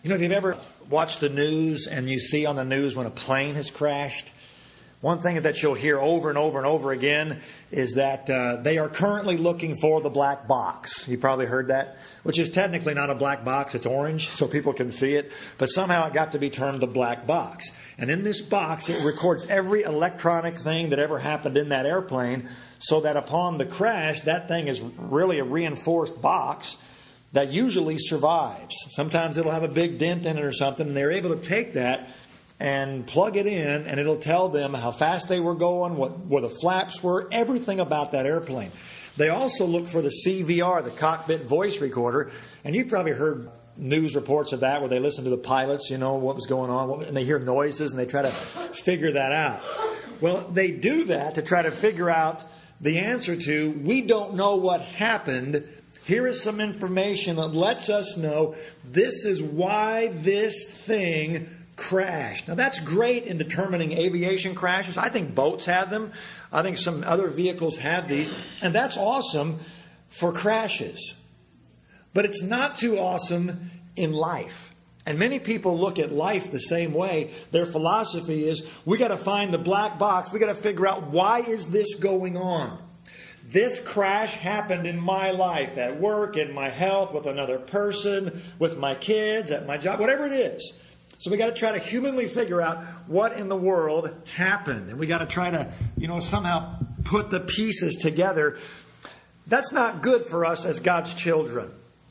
You know, if you've ever watched the news and you see on the news when a plane has crashed, one thing that you'll hear over and over and over again is that they are currently looking for the black box. You probably heard that, which is technically not a black box. It's orange, so people can see it. But somehow it got to be termed the black box. And in this box, it records every electronic thing that ever happened in that airplane, so that upon the crash, that thing is really a reinforced box that usually survives. Sometimes it'll have a big dent in it or something, and they're able to take that and plug it in, and it'll tell them how fast they were going, where the flaps were, everything about that airplane. They also look for the CVR, the cockpit voice recorder, and you've probably heard news reports of that where they listen to the pilots, you know, what was going on, and they hear noises, and they try to figure that out. Well, they do that to try to figure out the answer to, we don't know what happened. Here is some information that lets us know this is why this thing crashed. Now, that's great in determining aviation crashes. I think boats have them. I think some other vehicles have these. And that's awesome for crashes. But it's not too awesome in life. And many people look at life the same way. Their philosophy is, we got to find the black box. We got to figure out, why is this going on? This crash happened in my life, at work, in my health, with another person, with my kids, at my job, whatever it is. So we got to try to humanly figure out what in the world happened. And we got to try to, somehow put the pieces together. That's not good for us as God's children.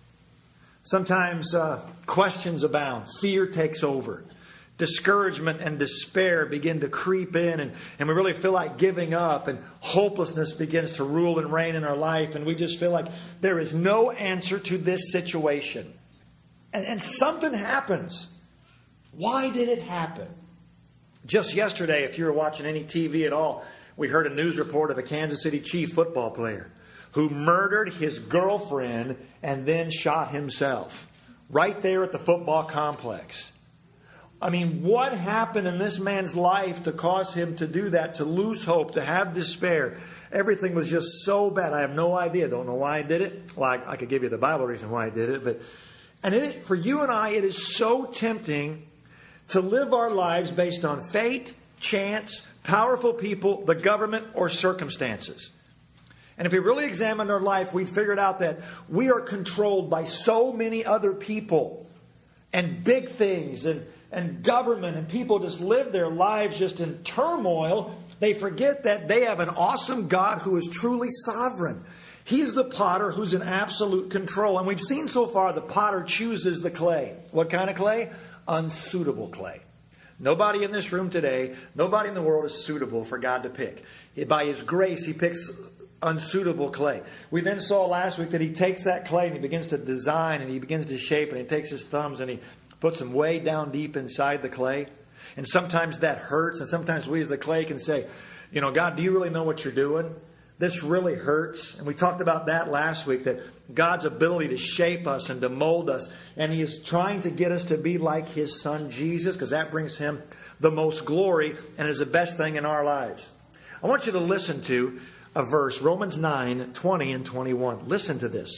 Sometimes questions abound. Fear takes over. Discouragement and despair begin to creep in, and we really feel like giving up, and hopelessness begins to rule and reign in our life, and we just feel like there is no answer to this situation. And something happens. Why did it happen? Just yesterday, if you were watching any TV at all, we heard a news report of a Kansas City Chiefs football player who murdered his girlfriend and then shot himself right there at the football complex. I mean, what happened in this man's life to cause him to do that, to lose hope, to have despair? Everything was just so bad. I have no idea. Don't know why I did it. Well, I could give you the Bible reason why I did it. For you and I, it is so tempting to live our lives based on fate, chance, powerful people, the government, or circumstances. And if we really examined our life, we'd figure out that we are controlled by so many other people and big things and government, and people just live their lives just in turmoil. They forget that they have an awesome God who is truly sovereign. He's the potter who's in absolute control. And we've seen so far the potter chooses the clay. What kind of clay? Unsuitable clay. Nobody in this room today, nobody in the world is suitable for God to pick. By His grace, He picks unsuitable clay. We then saw last week that He takes that clay and He begins to design and He begins to shape, and He takes His thumbs and He puts them way down deep inside the clay. And sometimes that hurts. And sometimes we as the clay can say, God, do you really know what you're doing? This really hurts. And we talked about that last week, that God's ability to shape us and to mold us. And He is trying to get us to be like His Son Jesus, because that brings Him the most glory and is the best thing in our lives. I want you to listen to a verse, Romans 9:20 and 21. Listen to this.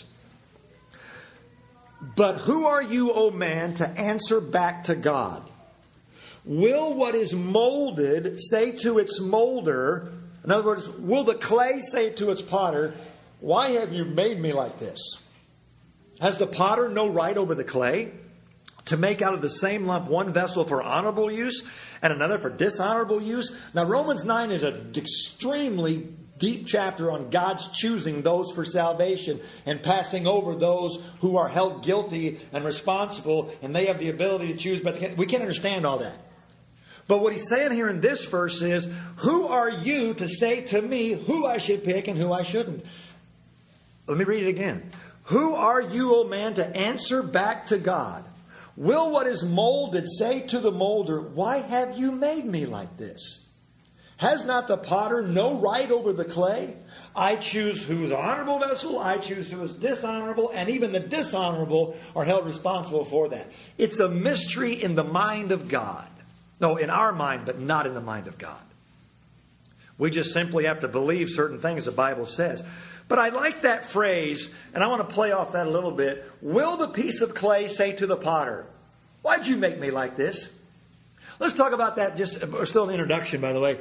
But who are you, O man, to answer back to God? Will what is molded say to its molder, in other words, will the clay say to its potter, why have you made me like this? Has the potter no right over the clay to make out of the same lump one vessel for honorable use and another for dishonorable use? Now, Romans 9 is an extremely deep chapter on God's choosing those for salvation and passing over those who are held guilty and responsible, and they have the ability to choose, but we can't understand all that. But what he's saying here in this verse is, who are you to say to me who I should pick and who I shouldn't? Let me read it again. Who are you, O man, to answer back to God? Will what is molded say to the molder, why have you made me like this? Has not the potter no right over the clay? I choose who is honorable vessel, I choose who is dishonorable, and even the dishonorable are held responsible for that. It's a mystery in the mind of God. No, in our mind, but not in the mind of God. We just simply have to believe certain things the Bible says. But I like that phrase, and I want to play off that a little bit. Will the piece of clay say to the potter, Why'd you make me like this? Let's talk about that. We're still an introduction, by the way.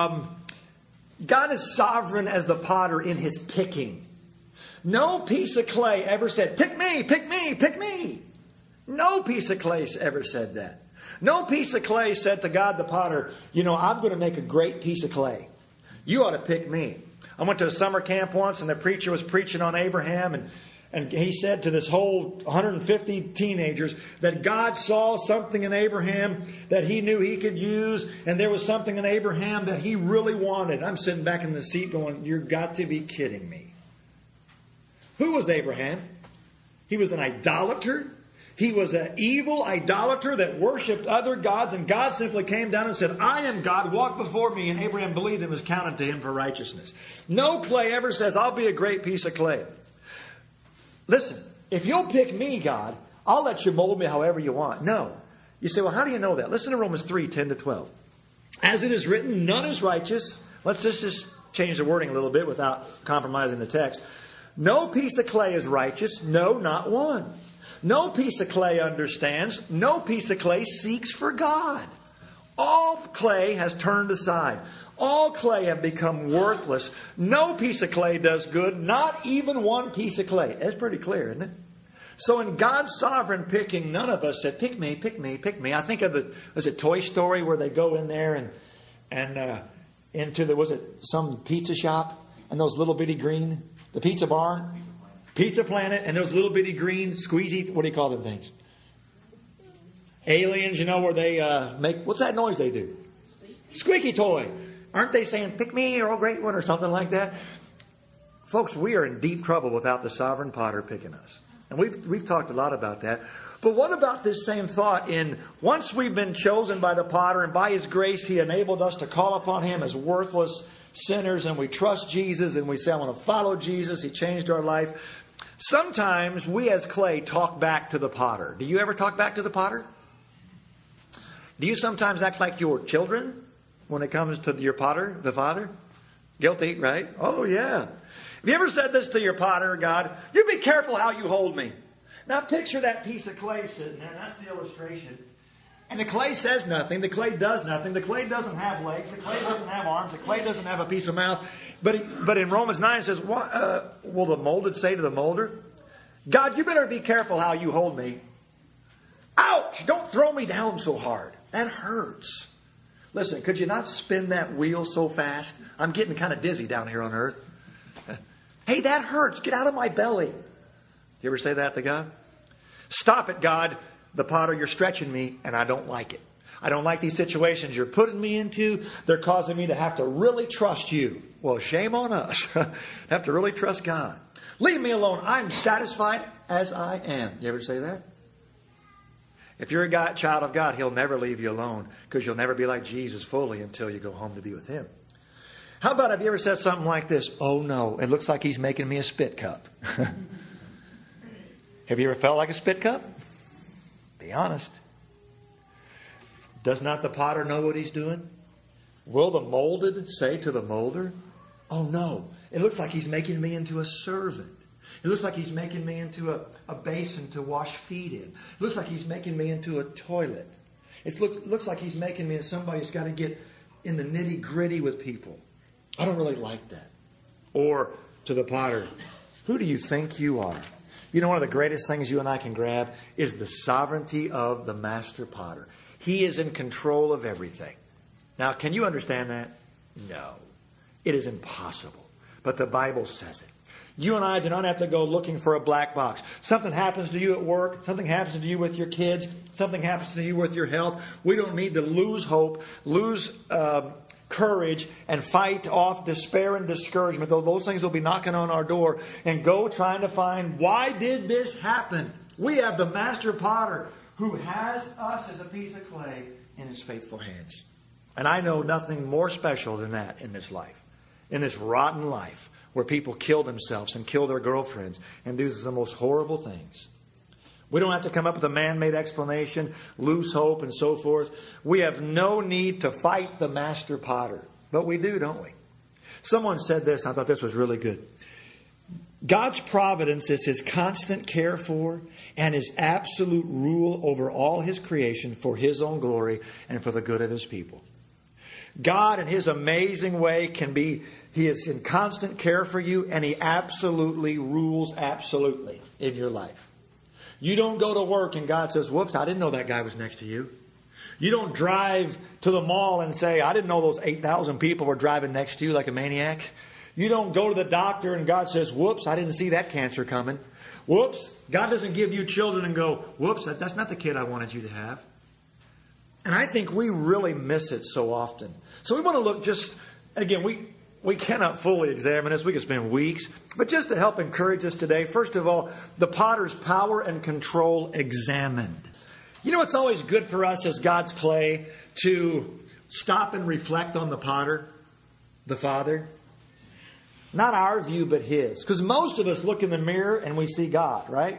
God is sovereign as the potter in his picking. No piece of clay ever said, pick me, pick me, pick me. No piece of clay ever said that. No piece of clay said to God the potter, I'm going to make a great piece of clay. You ought to pick me. I went to a summer camp once and the preacher was preaching on Abraham and he said to this whole 150 teenagers that God saw something in Abraham that he knew he could use, and there was something in Abraham that he really wanted. I'm sitting back in the seat going, you've got to be kidding me. Who was Abraham? He was an idolater. He was an evil idolater that worshipped other gods, and God simply came down and said, I am God, walk before me, and Abraham believed and was counted to him for righteousness. No clay ever says, I'll be a great piece of clay. Listen, if you'll pick me, God, I'll let you mold me however you want. No. You say, well, how do you know that? Listen to Romans 3:10-12. As it is written, none is righteous. Let's just change the wording a little bit without compromising the text. No piece of clay is righteous. No, not one. No piece of clay understands. No piece of clay seeks for God. All clay has turned aside. All clay have become worthless. No piece of clay does good. Not even one piece of clay. That's pretty clear, isn't it? So in God's sovereign picking, none of us said, pick me, pick me, pick me. I think of was it Toy Story where they go in there and into some pizza shop and those little bitty green, the pizza barn, Pizza Planet, and those little bitty green squeezy, what do you call them things? Aliens, where they make, what's that noise they do? Squeaky toy. Aren't they saying, pick me, or oh great one, or something like that? Folks, we are in deep trouble without the sovereign potter picking us. And we've talked a lot about that. But what about this same thought in, once we've been chosen by the potter and by his grace, he enabled us to call upon him as worthless sinners, and we trust Jesus and we say, I want to follow Jesus. He changed our life. Sometimes we as clay talk back to the potter. Do you ever talk back to the potter? Do you sometimes act like your children when it comes to your potter, the Father? Guilty, right? Oh, yeah. Have you ever said this to your potter, God? You be careful how you hold me. Now picture that piece of clay sitting there. That's the illustration. And the clay says nothing. The clay does nothing. The clay doesn't have legs. The clay doesn't have arms. The clay doesn't have a piece of mouth. But in Romans 9 it says, will the molded say to the molder, God, you better be careful how you hold me. Ouch! Don't throw me down so hard. That hurts. Listen, could you not spin that wheel so fast? I'm getting kind of dizzy down here on earth. Hey, that hurts. Get out of my belly. You ever say that to God? Stop it, God. The potter, you're stretching me, and I don't like it. I don't like these situations you're putting me into. They're causing me to have to really trust you. Well, shame on us. Have to really trust God. Leave me alone. I'm satisfied as I am. You ever say that? If you're a child of God, He'll never leave you alone, because you'll never be like Jesus fully until you go home to be with Him. How about, have you ever said something like this? Oh no, it looks like He's making me a spit cup. Have you ever felt like a spit cup? Be honest. Does not the potter know what he's doing? Will the molded say to the molder, oh no, it looks like he's making me into a servant. It looks like he's making me into a basin to wash feet in. It looks like he's making me into a toilet. It looks like he's making me into somebody who's got to get in the nitty gritty with people. I don't really like that. Or to the potter, who do you think you are? You know, one of the greatest things you and I can grab is the sovereignty of the master potter. He is in control of everything. Now, can you understand that? No. It is impossible. But the Bible says it. You and I do not have to go looking for a black box. Something happens to you at work. Something happens to you with your kids. Something happens to you with your health. We don't need to lose hope, lose courage, and fight off despair and discouragement. Though those things will be knocking on our door, and go trying to find, why did this happen? We have the master potter who has us as a piece of clay in His faithful hands. And I know nothing more special than that in this life, in this rotten life, where people kill themselves and kill their girlfriends and do the most horrible things. We don't have to come up with a man-made explanation, lose hope, and so forth. We have no need to fight the master potter. But we do, don't we? Someone said this, I thought this was really good. God's providence is His constant care for and His absolute rule over all His creation for His own glory and for the good of His people. God, in His amazing way, He is in constant care for you, and He absolutely rules absolutely in your life. You don't go to work and God says, whoops, I didn't know that guy was next to you. You don't drive to the mall and say, I didn't know those 8,000 people were driving next to you like a maniac. You don't go to the doctor and God says, whoops, I didn't see that cancer coming. Whoops, God doesn't give you children and go, whoops, that's not the kid I wanted you to have. And I think we really miss it so often. So we want to look again, we cannot fully examine this. We could spend weeks. But just to help encourage us today, first of all, the potter's power and control examined. You know, it's always good for us as God's clay to stop and reflect on the potter, the Father. Not our view, but His. Because most of us look in the mirror and we see God, right?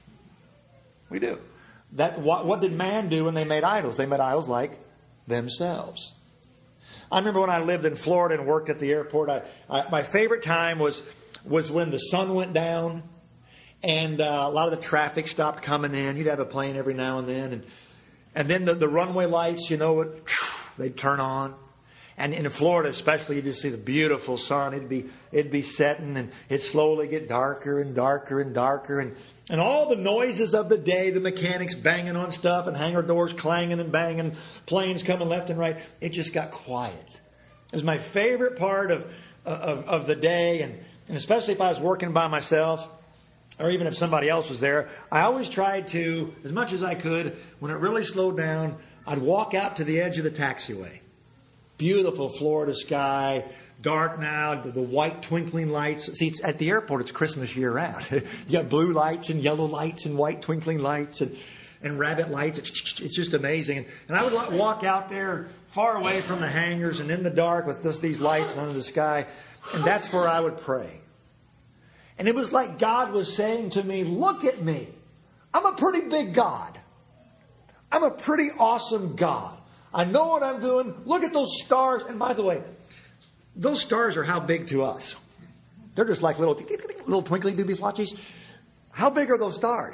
We do. What did man do when they made idols? They made idols like themselves. I remember when I lived in Florida and worked at the airport, my favorite time was when the sun went down and a lot of the traffic stopped coming in. You'd have a plane every now and then. And then the runway lights, they'd turn on. And in Florida especially, you just see the beautiful sun. It'd be setting and it'd slowly get darker and darker and darker. And all the noises of the day, the mechanics banging on stuff and hangar doors clanging and banging, planes coming left and right, it just got quiet. It was my favorite part of the day. And especially if I was working by myself or even if somebody else was there, I always tried to, as much as I could, when it really slowed down, I'd walk out to the edge of the taxiway. Beautiful Florida sky, dark now, the white twinkling lights. See, at the airport, it's Christmas year round. You got blue lights and yellow lights and white twinkling lights and rabbit lights. It's just amazing. And I would walk out there far away from the hangars and in the dark with just these lights under the sky. And that's where I would pray. And it was like God was saying to me, look at me. I'm a pretty big God. I'm a pretty awesome God. I know what I'm doing. Look at those stars. And by the way, those stars are how big to us? They're just like little twinkly doobie flotchies. How big are those stars?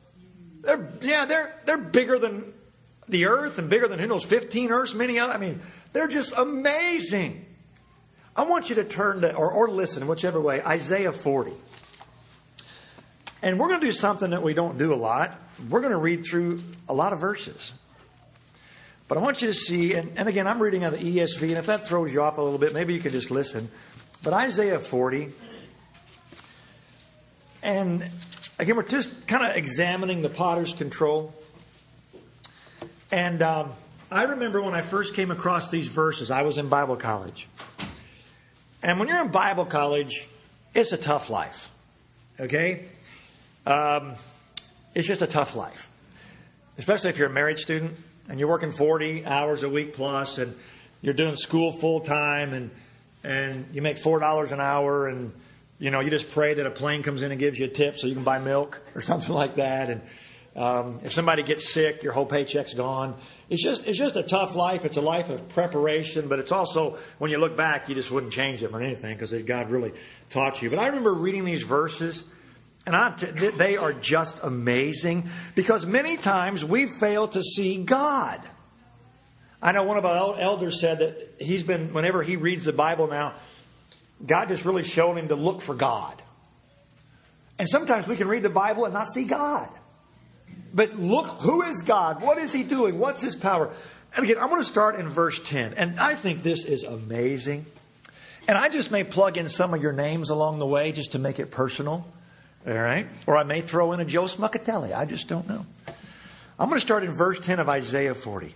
They're bigger than the earth and bigger than who knows 15 Earths, many other. I mean, they're just amazing. I want you to turn to or listen, whichever way, Isaiah 40. And we're going to do something that we don't do a lot. We're going to read through a lot of verses. But I want you to see, and again, I'm reading out of the ESV, and if that throws you off a little bit, maybe you can just listen. But Isaiah 40, and again, we're just kind of examining the potter's control. And I remember when I first came across these verses, I was in Bible college. And when you're in Bible college, it's a tough life. Okay? It's just a tough life. Especially if you're a married student. And you're working 40 hours a week plus, and you're doing school full time, and you make $4 an hour, and you just pray that a plane comes in and gives you a tip so you can buy milk or something like that. And if somebody gets sick, your whole paycheck's gone. It's just a tough life. It's a life of preparation, but it's also, when you look back, you just wouldn't change them or anything because God really taught you. But I remember reading these verses. And they are just amazing because many times we fail to see God. I know one of our elders said that whenever he reads the Bible now, God just really showed him to look for God. And sometimes we can read the Bible and not see God. But look, who is God? What is He doing? What's His power? And again, I'm going to start in verse 10. And I think this is amazing. And I just may plug in some of your names along the way just to make it personal. All right? Or I may throw in a Joe Smuckatelli. I just don't know. I'm going to start in verse 10 of Isaiah 40.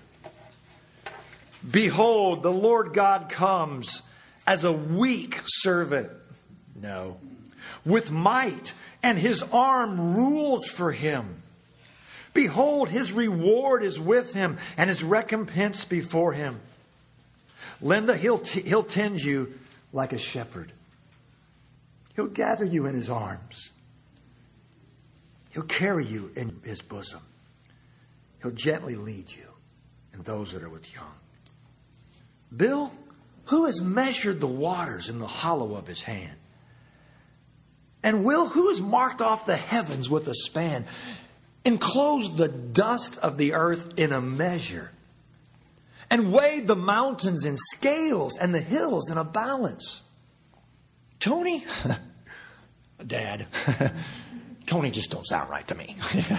Behold, the Lord God comes as a weak servant. No. With might, and His arm rules for Him. Behold, His reward is with Him, and His recompense before Him. Linda, He'll tend you like a shepherd. He'll gather you in His arms. He'll carry you in His bosom. He'll gently lead you and those that are with young. Bill, who has measured the waters in the hollow of His hand And who has marked off the heavens with a span, enclosed the dust of the earth in a measure, and weighed the mountains in scales and the hills in a balance? Tony? Dad, Tony just don't sound right to me.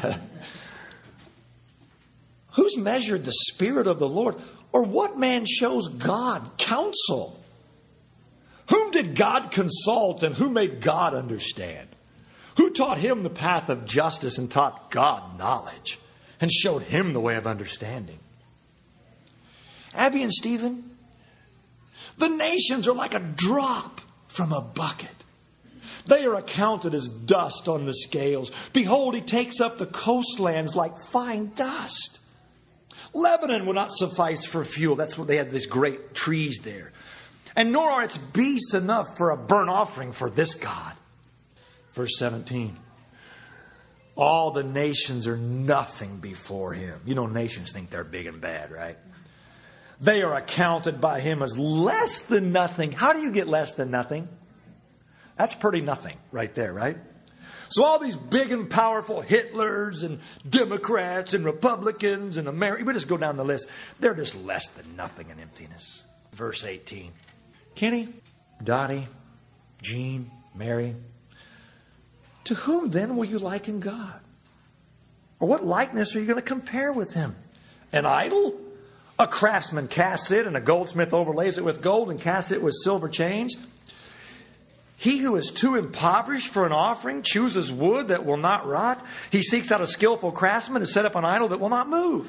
Who's measured the Spirit of the Lord? Or what man shows God counsel? Whom did God consult, and who made God understand? Who taught him the path of justice and taught God knowledge and showed him the way of understanding? Abby and Stephen, the nations are like a drop from a bucket. They are accounted as dust on the scales. Behold, he takes up the coastlands like fine dust. Lebanon will not suffice for fuel. That's what they had, these great trees there. And nor are its beasts enough for a burnt offering for this God. Verse 17. All the nations are nothing before him. You know, nations think they're big and bad, right? They are accounted by him as less than nothing. How do you get less than nothing? That's pretty nothing right there, right? So all these big and powerful Hitlers and Democrats and Republicans and Americans, we just go down the list. They're just less than nothing in emptiness. Verse 18. Kenny, Dottie, Jean, Mary, to whom then will you liken God? Or what likeness are you going to compare with him? An idol? A craftsman casts it and a goldsmith overlays it with gold and casts it with silver chains. He who is too impoverished for an offering chooses wood that will not rot. He seeks out a skillful craftsman to set up an idol that will not move.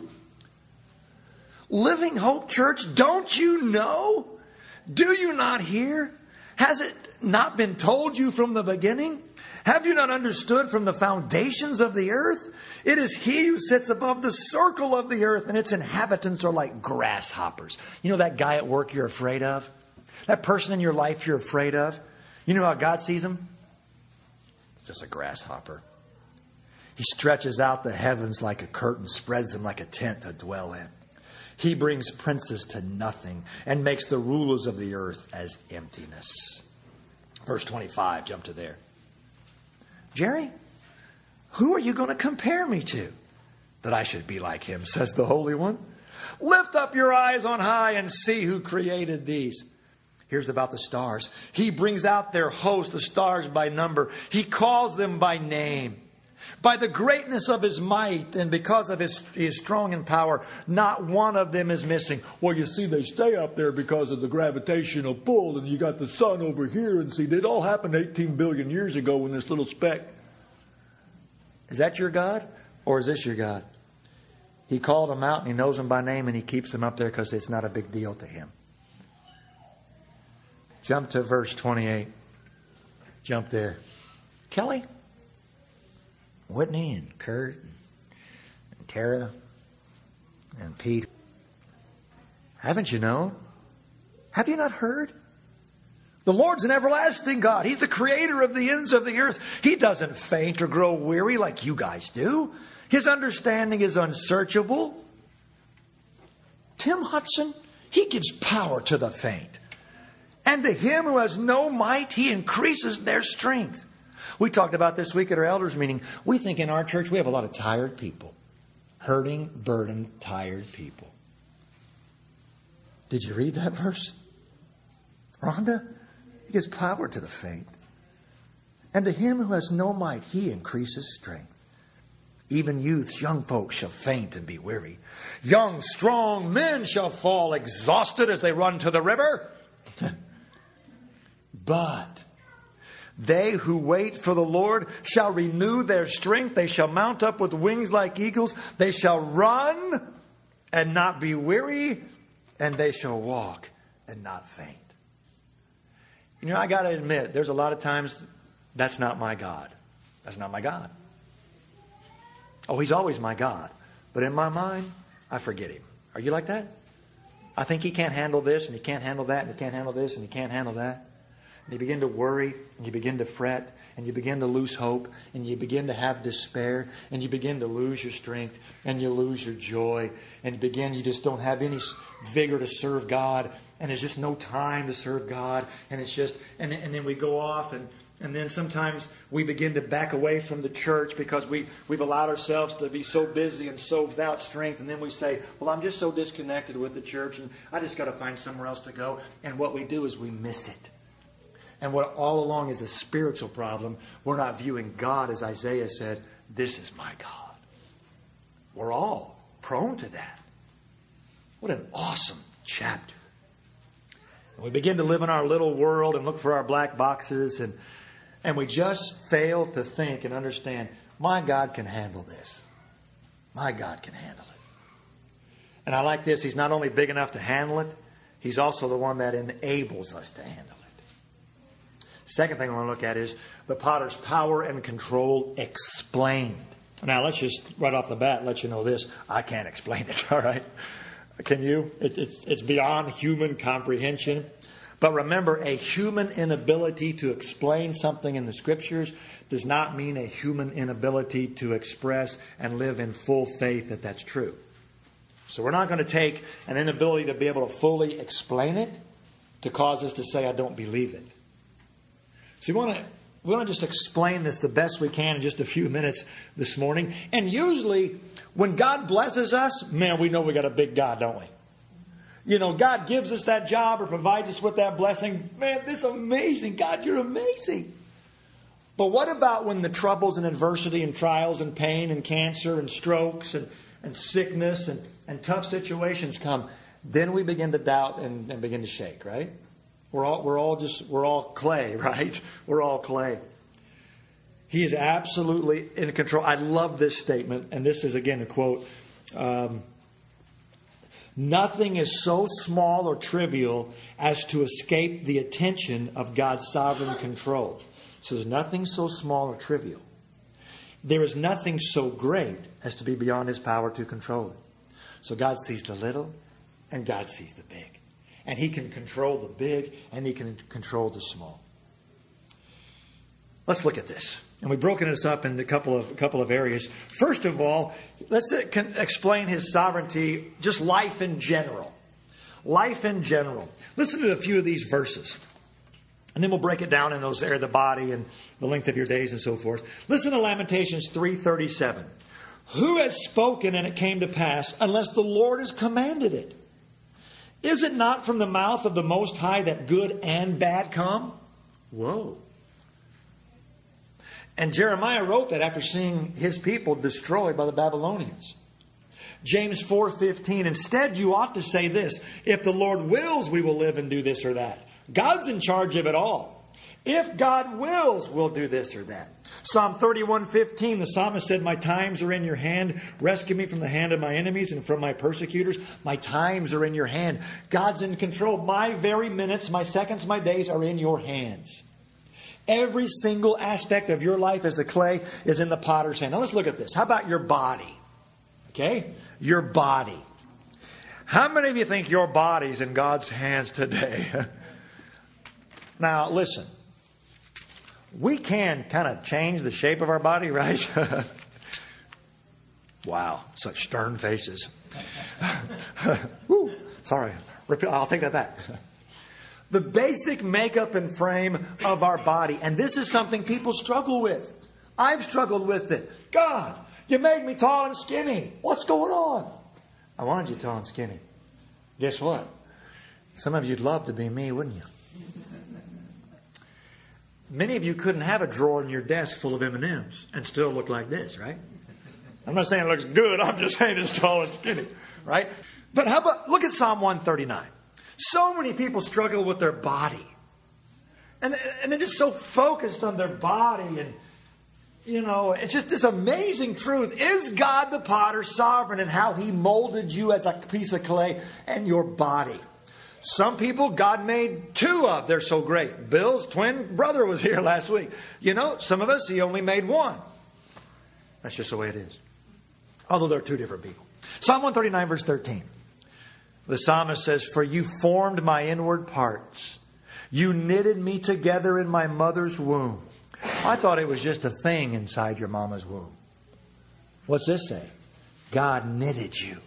Living Hope Church, don't you know? Do you not hear? Has it not been told you from the beginning? Have you not understood from the foundations of the earth? It is he who sits above the circle of the earth, and its inhabitants are like grasshoppers. You know that guy at work you're afraid of? That person in your life you're afraid of? You know how God sees him? Just a grasshopper. He stretches out the heavens like a curtain, spreads them like a tent to dwell in. He brings princes to nothing and makes the rulers of the earth as emptiness. Verse 25, jump to there. Jerry, who are you going to compare me to that I should be like him, says the Holy One? Lift up your eyes on high and see who created these. Here's about the stars. He brings out their host, the stars by number. He calls them by name. By the greatness of his might and because of his strong in power, not one of them is missing. Well, you see, they stay up there because of the gravitational pull, and you got the sun over here, and see, it all happened 18 billion years ago in this little speck. Is that your God, or is this your God? He called them out, and he knows them by name, and he keeps them up there because it's not a big deal to him. Jump to verse 28. Jump there. Kelly, Whitney and Kurt and Tara and Pete. Haven't you known? Have you not heard? The Lord's an everlasting God. He's the creator of the ends of the earth. He doesn't faint or grow weary like you guys do. His understanding is unsearchable. Tim Hudson, he gives power to the faint. And to him who has no might, he increases their strength. We talked about this week at our elders meeting. We think in our church we have a lot of tired people. Hurting, burdened, tired people. Did you read that verse? Rhonda, he gives power to the faint. And to him who has no might, he increases strength. Even youths, young folks shall faint and be weary. Young, strong men shall fall exhausted as they run to the river. But they who wait for the Lord shall renew their strength. They shall mount up with wings like eagles. They shall run and not be weary. And they shall walk and not faint. You know, I got to admit, there's a lot of times that's not my God. That's not my God. Oh, he's always my God. But in my mind, I forget him. Are you like that? I think he can't handle this, and he can't handle that, and he can't handle this, and he can't handle that. And you begin to worry, and you begin to fret, and you begin to lose hope, and you begin to have despair, and you begin to lose your strength, and you lose your joy, and you just don't have any vigor to serve God, and there's just no time to serve God, and it's just, and then we go off, and And then sometimes we begin to back away from the church because we've allowed ourselves to be so busy and so without strength. And then we say, well, I'm just so disconnected with the church and I just got to find somewhere else to go. And what we do is we miss it. And what all along is a spiritual problem, we're not viewing God as Isaiah said, this is my God. We're all prone to that. What an awesome chapter. And we begin to live in our little world and look for our black boxes and we just fail to think and understand, my God can handle this. My God can handle it. And I like this. He's not only big enough to handle it, He's also the one that enables us to handle it. Second thing I want to look at is the potter's power and control explained. Now, let's just right off the bat let you know this. I can't explain it, all right? Can you? It's beyond human comprehension. But remember, a human inability to explain something in the Scriptures does not mean a human inability to express and live in full faith that that's true. So we're not going to take an inability to be able to fully explain it to cause us to say, I don't believe it. So we want to just explain this the best we can in just a few minutes this morning. And usually, when God blesses us, man, we know we got a big God, don't we? You know, God gives us that job or provides us with that blessing. Man, this is amazing. God, you're amazing. But what about when the troubles and adversity and trials and pain and cancer and strokes and sickness and tough situations come? Then we begin to doubt and begin to shake, right? We're all clay, right? We're all clay. He is absolutely in control. I love this statement, and this is again a quote. Nothing is so small or trivial as to escape the attention of God's sovereign control. So there's nothing so small or trivial. There is nothing so great as to be beyond His power to control it. So God sees the little and God sees the big. And He can control the big and He can control the small. Let's look at this. And we've broken this up into a couple of areas. First of all, let's explain His sovereignty, just life in general. Life in general. Listen to a few of these verses. And then we'll break it down in those areas, the body and the length of your days and so forth. Listen to Lamentations 3:37. Who has spoken and it came to pass unless the Lord has commanded it? Is it not from the mouth of the Most High that good and bad come? Whoa. And Jeremiah wrote that after seeing his people destroyed by the Babylonians. James 4:15. Instead, you ought to say this. If the Lord wills, we will live and do this or that. God's in charge of it all. If God wills, we'll do this or that. Psalm 31:15. The psalmist said, my times are in your hand. Rescue me from the hand of my enemies and from my persecutors. My times are in your hand. God's in control. My very minutes, my seconds, my days are in your hands. Every single aspect of your life as a clay is in the potter's hand. Now let's look at this. How about your body? Okay? Your body. How many of you think your body's in God's hands today? Now listen. We can kind of change the shape of our body, right? Wow. Such stern faces. Woo, sorry. I'll take that back. The basic makeup and frame of our body. And this is something people struggle with. I've struggled with it. God, you made me tall and skinny. What's going on? I wanted you tall and skinny. Guess what? Some of you'd love to be me, wouldn't you? Many of you couldn't have a drawer in your desk full of M&Ms and still look like this, right? I'm not saying it looks good. I'm just saying it's tall and skinny, right? But how about, look at Psalm 139. So many people struggle with their body. And they're just so focused on their body. And, you know, it's just this amazing truth. Is God the potter sovereign in how He molded you as a piece of clay and your body? Some people God made two of. They're so great. Bill's twin brother was here last week. You know, some of us, He only made one. That's just the way it is. Although they're two different people. Psalm 139 verse 13. The psalmist says, for you formed my inward parts. You knitted me together in my mother's womb. I thought it was just a thing inside your mama's womb. What's this say? God knitted you.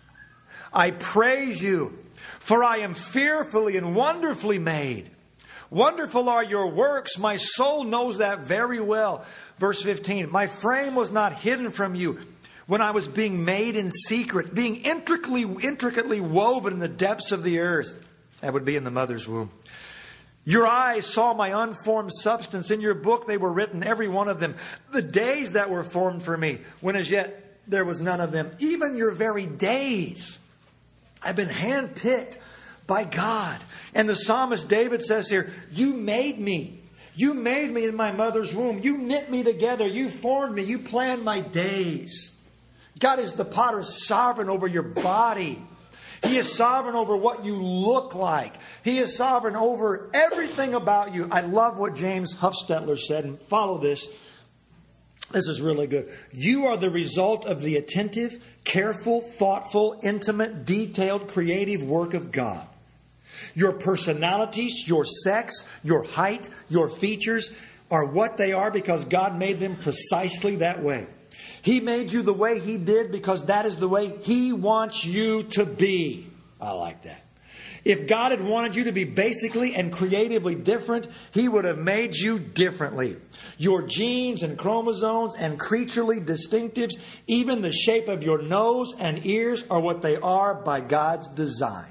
I praise you, for I am fearfully and wonderfully made. Wonderful are your works. My soul knows that very well. Verse 15, my frame was not hidden from you when I was being made in secret, being intricately woven in the depths of the earth. That would be in the mother's womb. Your eyes saw my unformed substance. In your book they were written, every one of them. The days that were formed for me, when as yet there was none of them. Even your very days have been handpicked by God. And the psalmist David says here, you made me. You made me in my mother's womb. You knit me together. You formed me. You planned my days. God is the potter, sovereign over your body. He is sovereign over what you look like. He is sovereign over everything about you. I love what James Huffstetler said, and follow this. This is really good. You are the result of the attentive, careful, thoughtful, intimate, detailed, creative work of God. Your personalities, your sex, your height, your features are what they are because God made them precisely that way. He made you the way He did because that is the way He wants you to be. I like that. If God had wanted you to be basically and creatively different, He would have made you differently. Your genes and chromosomes and creaturely distinctives, even the shape of your nose and ears are what they are by God's design.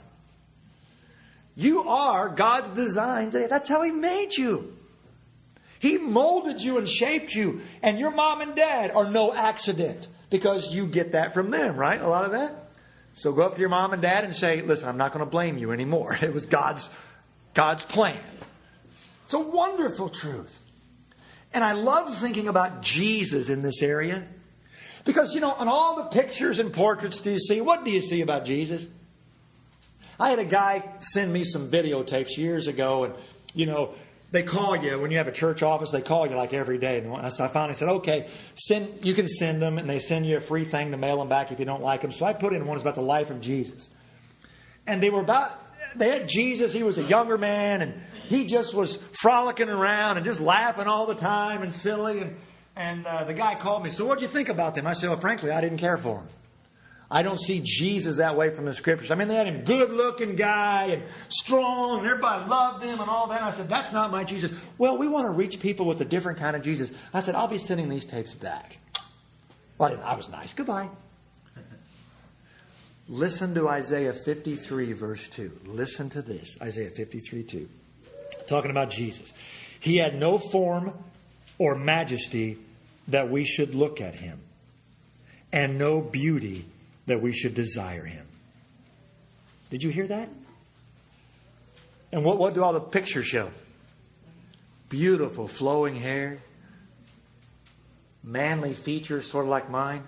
You are God's design today. That's how He made you. He molded you and shaped you. And your mom and dad are no accident because you get that from them, right? A lot of that. So go up to your mom and dad and say, listen, I'm not going to blame you anymore. It was God's plan. It's a wonderful truth. And I love thinking about Jesus in this area. Because, on all the pictures and portraits do you see, what do you see about Jesus? I had a guy send me some videotapes years ago, and, they call you when you have a church office. They call you like every day. And so I finally said, okay, you can send them, and they send you a free thing to mail them back if you don't like them. So I put in one that's about the life of Jesus. And they had Jesus. He was a younger man, and he just was frolicking around and just laughing all the time and silly. And the guy called me. So what did you think about them? I said, well, frankly, I didn't care for him. I don't see Jesus that way from the Scriptures. I mean, they had him good-looking guy and strong, and everybody loved him and all that. And I said, that's not my Jesus. Well, we want to reach people with a different kind of Jesus. I said, I'll be sending these tapes back. Well, I was nice. Goodbye. Listen to Isaiah 53, verse 2. Listen to this. Isaiah 53, 2. Talking about Jesus. He had no form or majesty that we should look at him, and no beauty that we should desire him. Did you hear that? And what do all the pictures show? Beautiful flowing hair, manly features sort of like mine.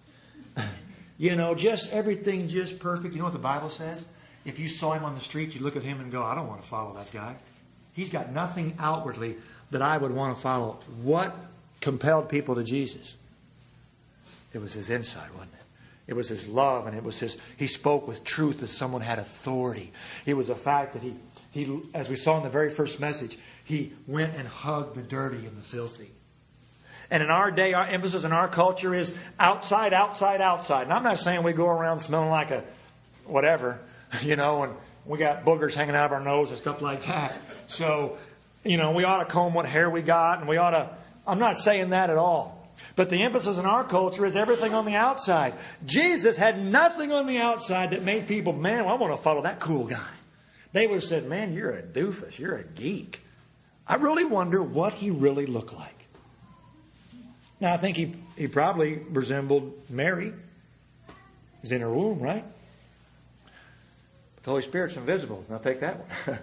Just everything just perfect. You know what the Bible says? If you saw him on the street, you look at him and go, I don't want to follow that guy. He's got nothing outwardly that I would want to follow. What compelled people to Jesus? It was his inside, wasn't it? It was his love, and it was he spoke with truth as someone had authority. It was the fact that he, as we saw in the very first message, he went and hugged the dirty and the filthy. And in our day, our emphasis in our culture is outside, outside, outside. And I'm not saying we go around smelling like a whatever, and we got boogers hanging out of our nose and stuff like that. So, we ought to comb what hair we got, and we ought to, I'm not saying that at all. But the emphasis in our culture is everything on the outside. Jesus had nothing on the outside that made people, man, I want to follow that cool guy. They would have said, man, you're a doofus. You're a geek. I really wonder what he really looked like. Now, I think he probably resembled Mary. He's in her womb, right? But the Holy Spirit's invisible. Now take that one.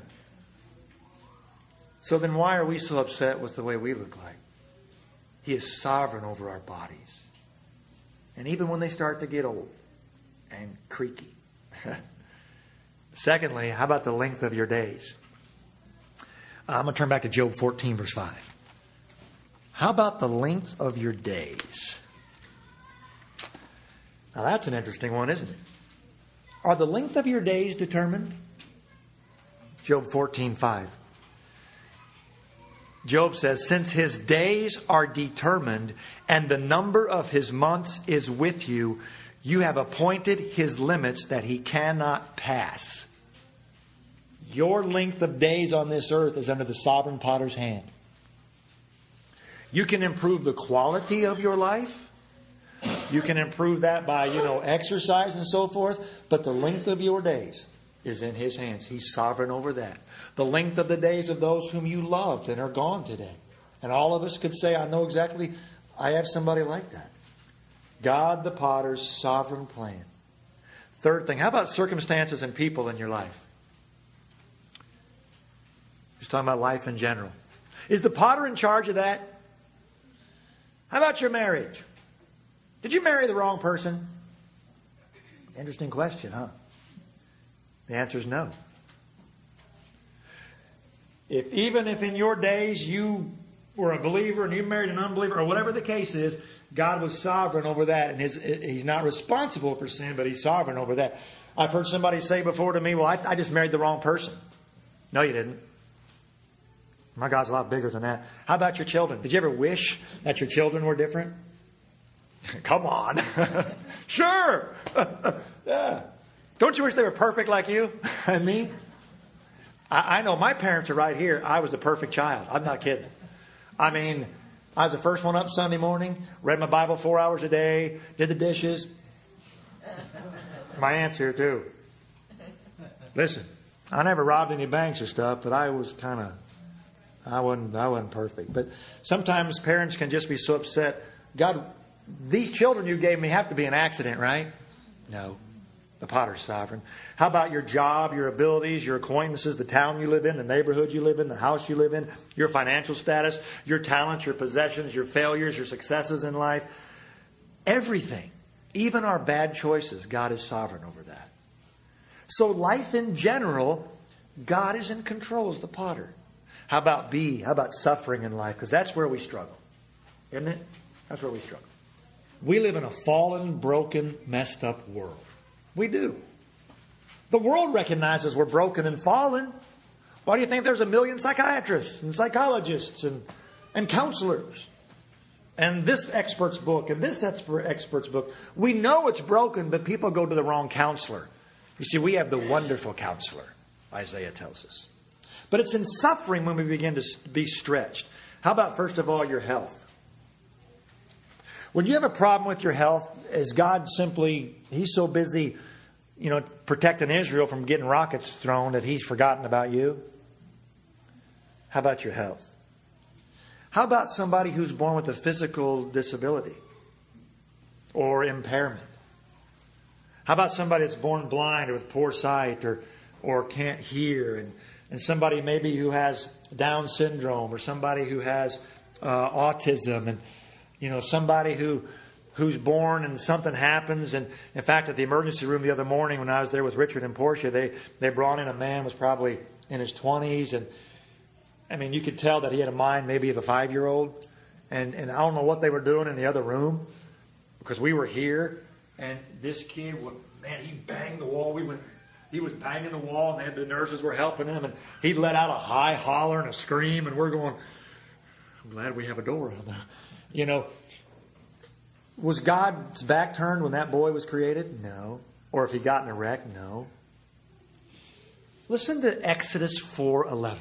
So then why are we so upset with the way we look like? He is sovereign over our bodies. And even when they start to get old and creaky. Secondly, how about the length of your days? I'm going to turn back to Job 14, verse 5. How about the length of your days? Now that's an interesting one, isn't it? Are the length of your days determined? Job 14, 5. Job says, since his days are determined and the number of his months is with you, you have appointed his limits that he cannot pass. Your length of days on this earth is under the sovereign potter's hand. You can improve the quality of your life. You can improve that by, exercise and so forth. But the length of your days is in His hands. He's sovereign over that. The length of the days of those whom you loved and are gone today. And all of us could say, I know exactly, I have somebody like that. God the potter's sovereign plan. Third thing, how about circumstances and people in your life? Just talking about life in general. Is the potter in charge of that? How about your marriage? Did you marry the wrong person? Interesting question, huh? The answer is no. Even if in your days you were a believer and you married an unbeliever, or whatever the case is, God was sovereign over that. And He's not responsible for sin, but He's sovereign over that. I've heard somebody say before to me, well, I just married the wrong person. No, you didn't. My God's a lot bigger than that. How about your children? Did you ever wish that your children were different? Come on. Sure. Yeah. Don't you wish they were perfect like you and me? I know my parents are right here. I was the perfect child. I'm not kidding. I mean, I was the first one up Sunday morning, read my Bible 4 hours a day, did the dishes. My aunt's here too. Listen, I never robbed any banks or stuff, but I was I wasn't perfect. But sometimes parents can just be so upset. God, these children you gave me have to be an accident, right? No. The potter's sovereign. How about your job, your abilities, your acquaintances, the town you live in, the neighborhood you live in, the house you live in, your financial status, your talents, your possessions, your failures, your successes in life? Everything. Even our bad choices, God is sovereign over that. So life in general, God is in control as the potter. How about B? How about suffering in life? Because that's where we struggle. Isn't it? That's where we struggle. We live in a fallen, broken, messed up world. We do. The world recognizes we're broken and fallen. Why do you think there's a million psychiatrists and psychologists and counselors? And this expert's book and this expert's book. We know it's broken, but people go to the wrong counselor. You see, we have the wonderful counselor, Isaiah tells us. But it's in suffering when we begin to be stretched. How about, first of all, your health? When you have a problem with your health, is God simply, He's so busy, protecting Israel from getting rockets thrown that He's forgotten about you? How about your health? How about somebody who's born with a physical disability or impairment? How about somebody that's born blind or with poor sight or can't hear, and somebody maybe who has Down syndrome, or somebody who has autism, and somebody who's born and something happens. And in fact, at the emergency room the other morning when I was there with Richard and Portia, they brought in a man who was probably in his 20s, and I mean, you could tell that he had a mind maybe of a 5-year-old. And I don't know what they were doing in the other room, because we were here, and this kid, he banged the wall. He was banging the wall, and the nurses were helping him, and he let out a high holler and a scream, and we're going, I'm glad we have a door. Was God's back turned when that boy was created? No. Or if he got in a wreck? No. Listen to Exodus 4:11.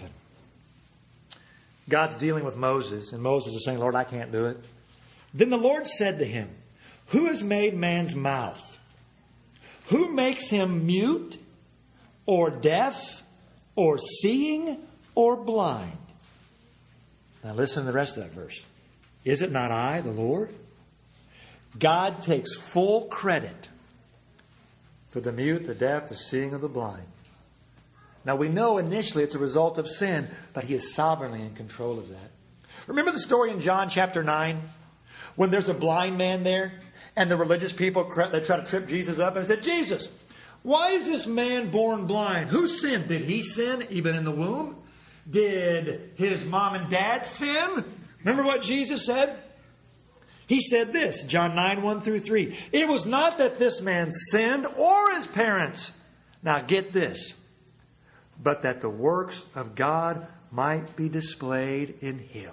God's dealing with Moses, and Moses is saying, Lord, I can't do it. Then the Lord said to him, who has made man's mouth? Who makes him mute, or deaf, or seeing, or blind? Now listen to the rest of that verse. Is it not I, the Lord? God takes full credit for the mute, the deaf, the seeing, or the blind. Now we know initially it's a result of sin, but He is sovereignly in control of that. Remember the story in John chapter 9? When there's a blind man there, and the religious people, they try to trip Jesus up and said, Jesus, why is this man born blind? Who sinned? Did he sin even in the womb? Did his mom and dad sin? Remember what Jesus said? He said this, John 9, 1-3. It was not that this man sinned or his parents. Now get this. But that the works of God might be displayed in him.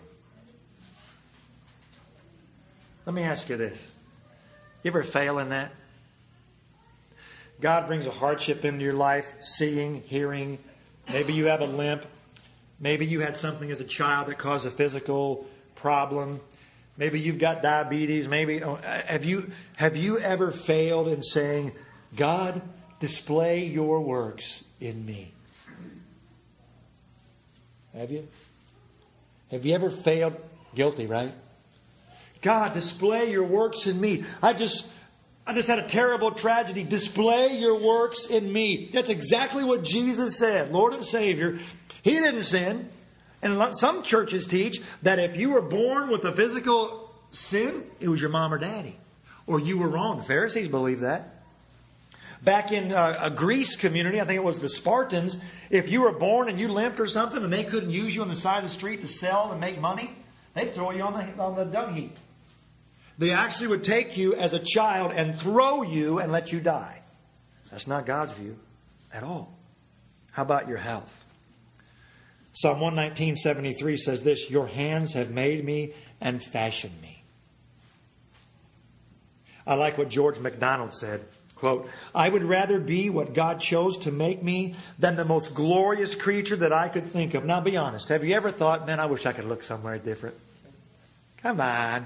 Let me ask you this. You ever fail in that? God brings a hardship into your life, seeing, hearing, Maybe you have a limp. Maybe you had something as a child that caused a physical problem. Maybe you've got diabetes. Maybe have you ever failed in saying, God, display your works in me? Have you? Have you ever failed? Guilty, right? God, display your works in me. I just had a terrible tragedy. Display your works in me. That's exactly what Jesus said. Lord and Savior. He didn't sin. And some churches teach that if you were born with a physical sin, it was your mom or daddy. Or you were wrong. The Pharisees believed that. Back in a Greece community, I think it was the Spartans, if you were born and you limped or something and they couldn't use you on the side of the street to sell and make money, they'd throw you on the dung heap. They actually would take you as a child and throw you and let you die. That's not God's view at all. How about your health? Psalm 119:73 says this, your hands have made me and fashioned me. I like what George MacDonald said. Quote, I would rather be what God chose to make me than the most glorious creature that I could think of. Now be honest. Have you ever thought, man, I wish I could look somewhere different? Come on.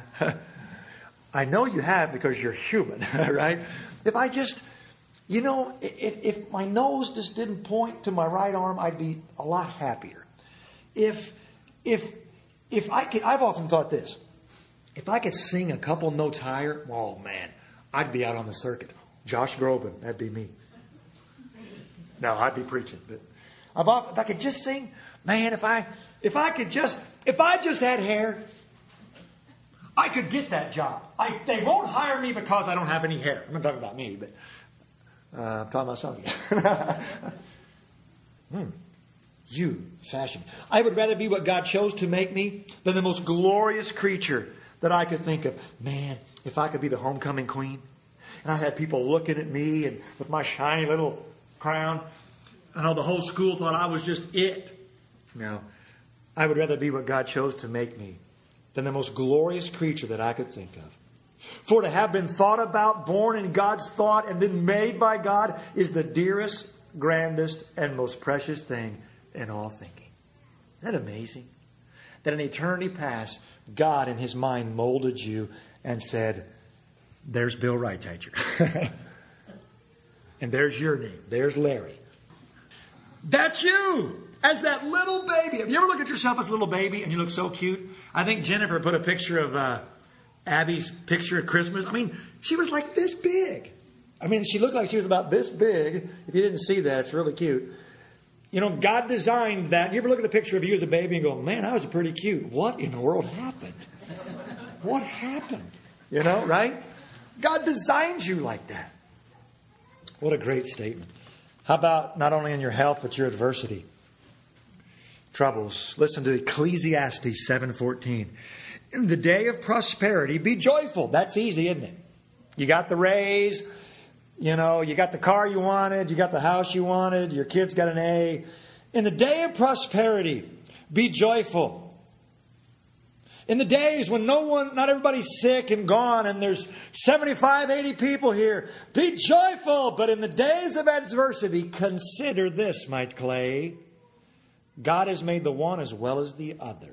I know you have because you're human, right? If I just, if my nose just didn't point to my right arm, I'd be a lot happier. If I could, I've often thought this. If I could sing a couple notes higher, oh man, I'd be out on the circuit. Josh Groban, that'd be me. No, I'd be preaching. But if I could just sing, man, if I just had hair, I could get that job. They won't hire me because I don't have any hair. I'm not talking about me, but I'm talking about some of you. You fashion. I would rather be what God chose to make me than the most glorious creature that I could think of. Man, if I could be the homecoming queen. And I had people looking at me and with my shiny little crown. I know the whole school thought I was just it. No. I would rather be what God chose to make me than the most glorious creature that I could think of. For to have been thought about, born in God's thought, and then made by God is the dearest, grandest, and most precious thing in all thinking. Isn't that amazing? That in eternity past, God in His mind molded you and said, there's Bill Reiteicher. And there's your name. There's Larry. That's you. As that little baby. Have you ever looked at yourself as a little baby and you look so cute? I think Jennifer put a picture of Abby's picture at Christmas. I mean, she was like this big. I mean, she looked like she was about this big. If you didn't see that, it's really cute. God designed that. You ever look at a picture of you as a baby and go, man, I was pretty cute. What in the world happened? What happened? Right? God designed you like that. What a great statement. How about not only in your health, but your adversity? Troubles. Listen to Ecclesiastes 7:14. In the day of prosperity, be joyful. That's easy, isn't it? You got the raise. You got the car you wanted. You got the house you wanted. Your kids got an A. In the day of prosperity, be joyful. In the days when not everybody's sick and gone and there's 75, 80 people here, be joyful. But in the days of adversity, consider this, my clay. God has made the one as well as the other,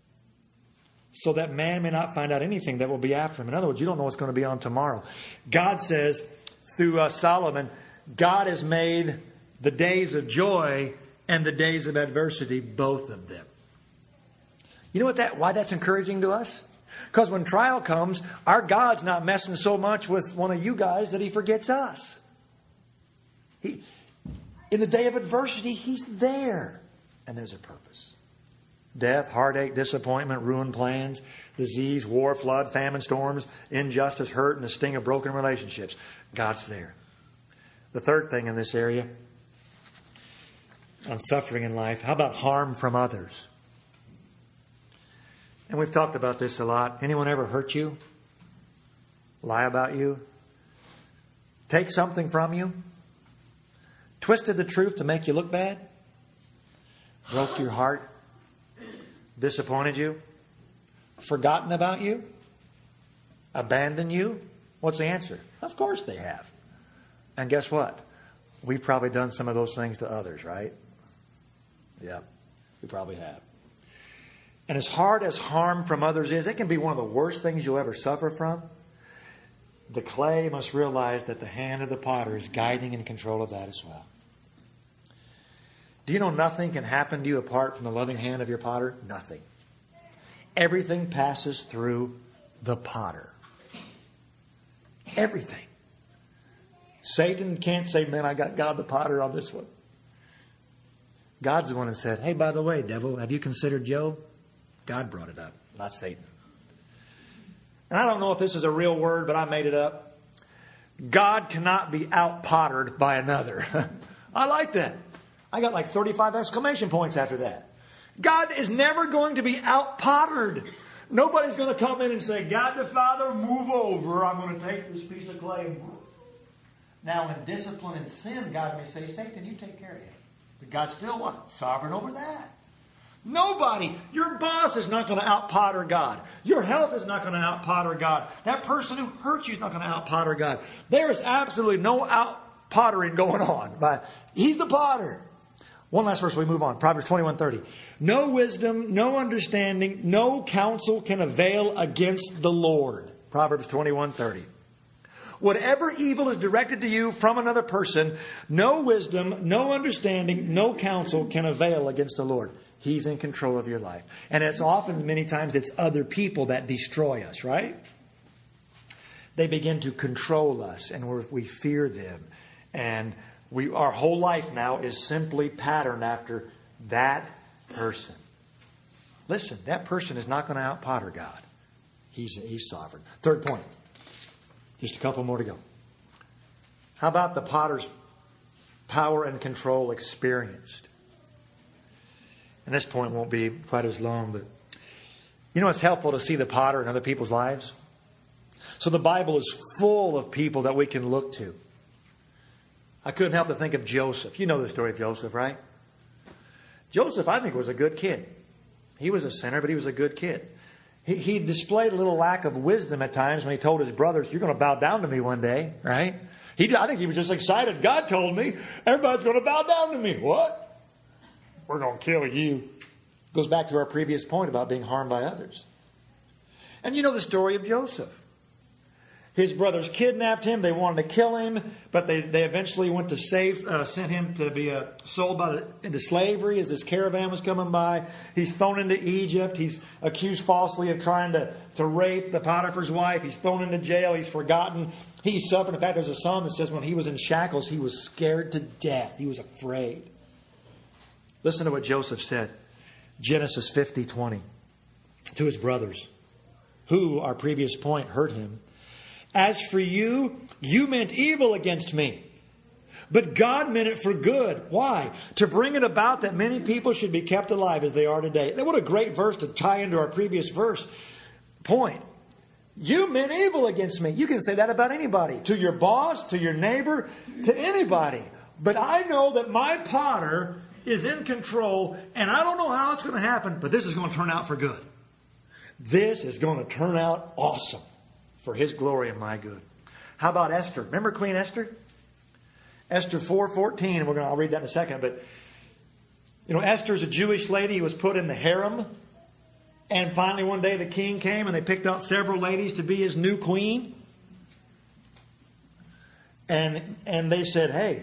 so that man may not find out anything that will be after him. In other words, you don't know what's going to be on tomorrow. God says through Solomon, God has made the days of joy and the days of adversity, both of them. You know why that's encouraging to us? Because when trial comes, our God's not messing so much with one of you guys that He forgets us. In the day of adversity, He's there. And there's a purpose. Death, heartache, disappointment, ruined plans, disease, war, flood, famine, storms, injustice, hurt, and the sting of broken relationships. God's there. The third thing in this area, on suffering in life, how about harm from others? And we've talked about this a lot. Anyone ever hurt you? Lie about you? Take something from you? Twisted the truth to make you look bad? Broke your heart? Disappointed you? Forgotten about you? Abandoned you? What's the answer? Of course they have. And guess what? We've probably done some of those things to others, right? Yeah, we probably have. And as hard as harm from others is, it can be one of the worst things you'll ever suffer from. The clay must realize that the hand of the potter is guiding and control of that as well. Do you know nothing can happen to you apart from the loving hand of your potter? Nothing. Everything passes through the potter. Everything. Satan can't say, man, I got God the potter on this one. God's the one that said, hey, by the way, devil, have you considered Job? God brought it up, not Satan. And I don't know if this is a real word, but I made it up. God cannot be out-pottered by another. I like that. I got like 35 exclamation points after that. God is never going to be out-pottered. Nobody's going to come in and say, God the Father, move over. I'm going to take this piece of clay. Now, in discipline and sin, God may say, Satan, you take care of it. But God's still what? Sovereign over that. Nobody. Your boss is not going to out-potter God. Your health is not going to out-potter God. That person who hurt you is not going to out-potter God. There is absolutely no out-pottering going on. But He's the potter. One last verse, we move on. Proverbs 21:30. No wisdom, no understanding, no counsel can avail against the Lord. Proverbs 21:30. Whatever evil is directed to you from another person, no wisdom, no understanding, no counsel can avail against the Lord. He's in control of your life. And it's often, many times, it's other people that destroy us, right? They begin to control us, and we fear them. And our whole life now is simply patterned after that person. Listen, that person is not going to out-potter God. He's sovereign. Third point. Just a couple more to go. How about the potter's power and control experienced? And this point won't be quite as long, but you know it's helpful to see the potter in other people's lives. So the Bible is full of people that we can look to. I couldn't help but think of Joseph. You know the story of Joseph, right? Joseph, I think, was a good kid. He was a sinner, but he was a good kid. He displayed a little lack of wisdom at times when he told his brothers, you're going to bow down to me one day, right? I think he was just excited. God told me, everybody's going to bow down to me. What? We're going to kill you. Goes back to our previous point about being harmed by others. And you know the story of Joseph. His brothers kidnapped him. They wanted to kill him, but they eventually went to sent him to be sold into slavery as this caravan was coming by. He's thrown into Egypt. He's accused falsely of trying to rape the Potiphar's wife. He's thrown into jail. He's forgotten. He's suffered. In fact, there's a psalm that says when he was in shackles, he was scared to death. He was afraid. Listen to what Joseph said. Genesis 50:20 to his brothers, who, our previous point, hurt him. As for you, you meant evil against me, but God meant it for good. Why? To bring it about that many people should be kept alive as they are today. What a great verse to tie into our previous verse. Point. You meant evil against me. You can say that about anybody. To your boss, to your neighbor, to anybody. But I know that my potter is in control, and I don't know how it's going to happen, but this is going to turn out for good. This is going to turn out awesome for His glory and my good. How about Esther? Remember Queen Esther? Esther 4:14. I'll read that in a second. But you know, Esther's a Jewish lady who was put in the harem, and finally one day the king came and they picked out several ladies to be his new queen. And they said, "Hey,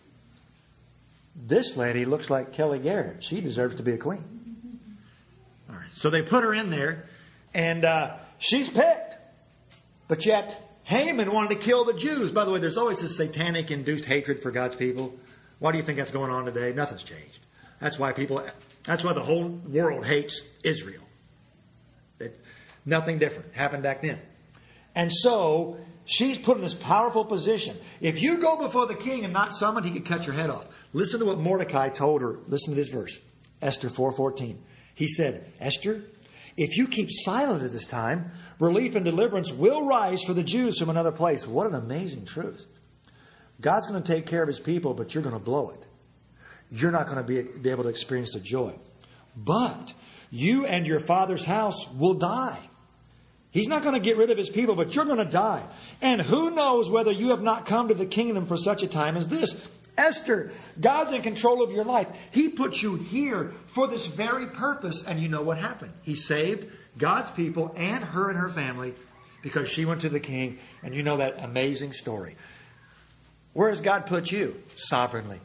this lady looks like Kelly Garrett. She deserves to be a queen." All right. So they put her in there, and she's picked. But yet, Haman wanted to kill the Jews. By the way, there's always this satanic-induced hatred for God's people. Why do you think that's going on today? Nothing's changed. That's why the whole world hates Israel. Nothing different happened back then. And so, she's put in this powerful position. If you go before the king and not summoned, he could cut your head off. Listen to what Mordecai told her. Listen to this verse. Esther 4:14. He said, Esther, if you keep silent at this time, relief and deliverance will rise for the Jews from another place. What an amazing truth. God's going to take care of His people, but you're going to blow it. You're not going to be able to experience the joy. But you and your father's house will die. He's not going to get rid of His people, but you're going to die. And who knows whether you have not come to the kingdom for such a time as this? Esther, God's in control of your life. He put you here for this very purpose. And you know what happened. He saved God's people and her family because she went to the king. And you know that amazing story. Where has God put you? Sovereignly.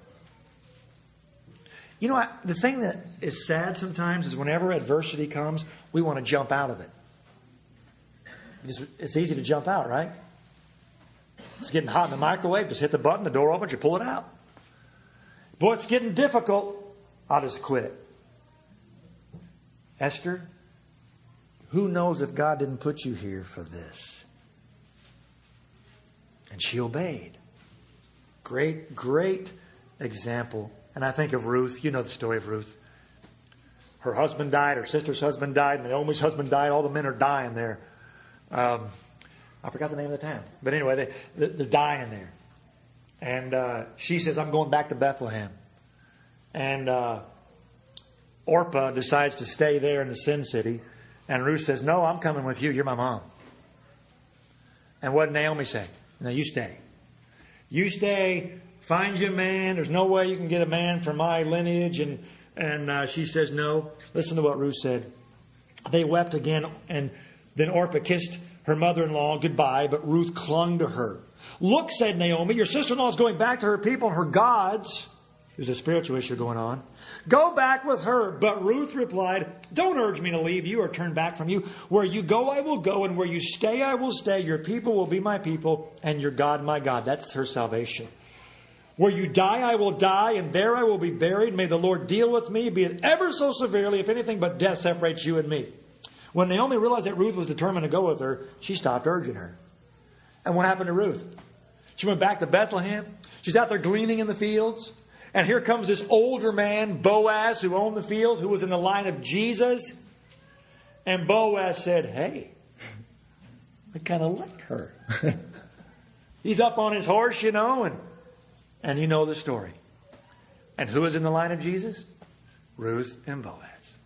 You know, the thing that is sad sometimes is whenever adversity comes, we want to jump out of it. It's easy to jump out, right? It's getting hot in the microwave. Just hit the button, the door opens, you pull it out. Boy, it's getting difficult. I'll just quit. Esther, who knows if God didn't put you here for this? And she obeyed. Great, great example. And I think of Ruth. You know the story of Ruth. Her husband died. Her sister's husband died. Naomi's husband died. All the men are dying there. I forgot the name of the town. But anyway, they're dying there. And she says, I'm going back to Bethlehem. And Orpah decides to stay there in the Sin City. And Ruth says, no, I'm coming with you. You're my mom. And what did Naomi say? No, you stay. You stay. Find you a man. There's no way you can get a man from my lineage. And she says, no. Listen to what Ruth said. They wept again. And then Orpah kissed her mother-in-law goodbye. But Ruth clung to her. Look, said Naomi, your sister-in-law is going back to her people and her gods. There's a spiritual issue going on. Go back with her. But Ruth replied, don't urge me to leave you or turn back from you. Where you go, I will go. And where you stay, I will stay. Your people will be my people and your God, my God. That's her salvation. Where you die, I will die, and there I will be buried. May the Lord deal with me, be it ever so severely, if anything but death separates you and me. When Naomi realized that Ruth was determined to go with her, she stopped urging her. And what happened to Ruth? She went back to Bethlehem. She's out there gleaning in the fields. And here comes this older man, Boaz, who owned the field, who was in the line of Jesus. And Boaz said, hey, I kind of like her. He's up on his horse, you know, and you know the story. And who is in the line of Jesus? Ruth and Boaz.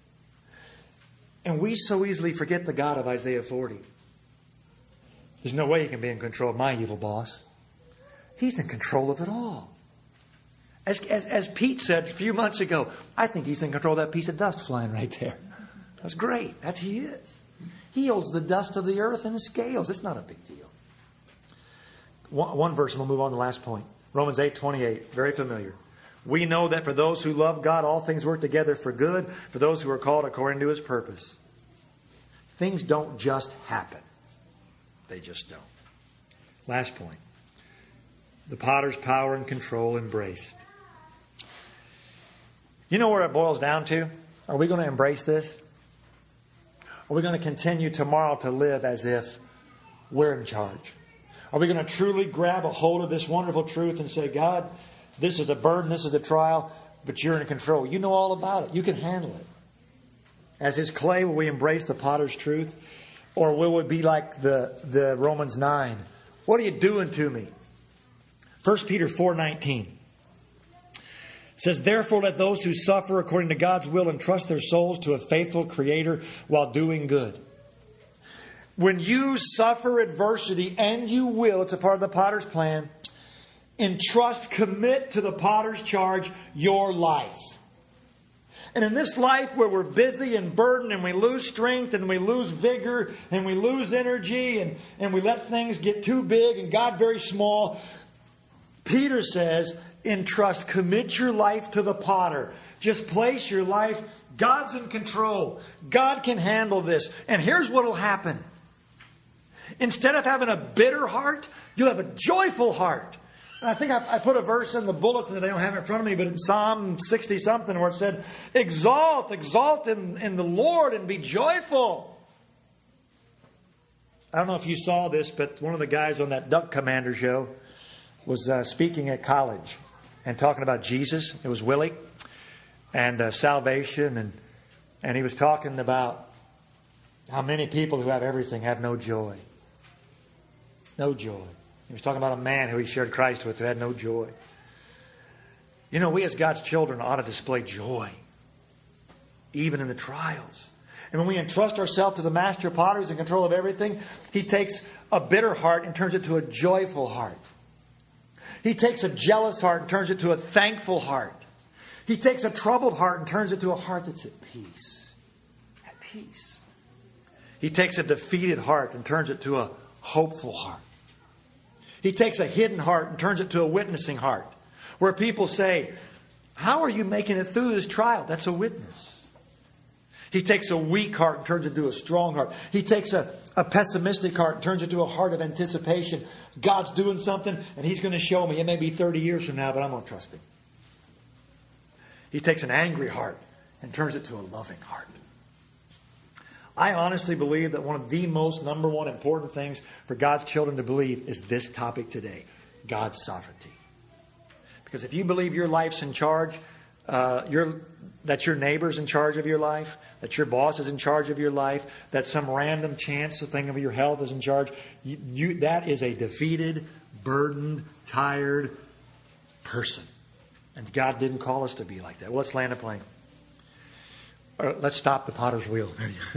And we so easily forget the God of Isaiah 40. There's no way he can be in control of my evil boss. He's in control of it all. As Pete said a few months ago, I think he's in control of that piece of dust flying right there. That's great. That's he is. He holds the dust of the earth in his scales. It's not a big deal. One verse, and we'll move on to the last point. Romans 8:28, very familiar. We know that for those who love God, all things work together for good, for those who are called according to his purpose. Things don't just happen. They just don't. Last point. The potter's power and control embraced. You know where it boils down to? Are we going to embrace this? Are we going to continue tomorrow to live as if we're in charge? Are we going to truly grab a hold of this wonderful truth and say, God, this is a burden, this is a trial, but you're in control. You know all about it. You can handle it. As his clay, will we embrace the potter's truth? Or will we be like the Romans 9? What are you doing to me? 1 Peter 4:19 says, therefore let those who suffer according to God's will entrust their souls to a faithful Creator while doing good. When you suffer adversity, and you will, it's a part of the potter's plan, entrust, commit to the potter's charge your life. And in this life where we're busy and burdened and we lose strength and we lose vigor and we lose energy and we let things get too big and God very small, Peter says, entrust, commit your life to the potter. Just place your life. God's in control. God can handle this. And here's what will happen. Instead of having a bitter heart, you'll have a joyful heart. And I think I put a verse in the bulletin that I don't have in front of me, but in Psalm 60-something where it said, exalt in the Lord and be joyful. I don't know if you saw this, but one of the guys on that Duck Commander show was speaking at college and talking about Jesus. It was Willie and salvation. And he was talking about how many people who have everything have no joy. No joy. He was talking about a man who he shared Christ with who had no joy. You know, we as God's children ought to display joy, even in the trials. And when we entrust ourselves to the master potter who's in control of everything, he takes a bitter heart and turns it to a joyful heart. He takes a jealous heart and turns it to a thankful heart. He takes a troubled heart and turns it to a heart that's at peace. At peace. He takes a defeated heart and turns it to a hopeful heart. He takes a hidden heart and turns it to a witnessing heart. Where people say, how are you making it through this trial? That's a witness. He takes a weak heart and turns it into a strong heart. He takes a pessimistic heart and turns it into a heart of anticipation. God's doing something and He's going to show me. It may be 30 years from now, but I'm going to trust Him. He takes an angry heart and turns it to a loving heart. I honestly believe that one of the most number one important things for God's children to believe is this topic today, God's sovereignty. Because if you believe your life's in charge, that your neighbor's in charge of your life, that your boss is in charge of your life, that some random chance thing of your health is in charge, that is a defeated, burdened, tired person. And God didn't call us to be like that. Well, let's land a plane. Let's stop the potter's wheel.